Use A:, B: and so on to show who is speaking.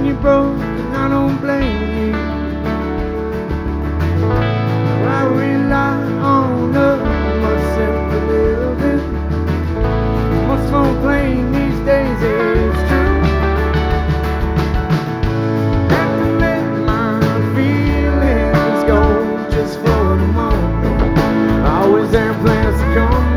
A: when you're broke, and I don't blame you. I rely on love, my simple living. Much more plain these days, it's true. Have to let my feelings go just for the moment. I always have plans to come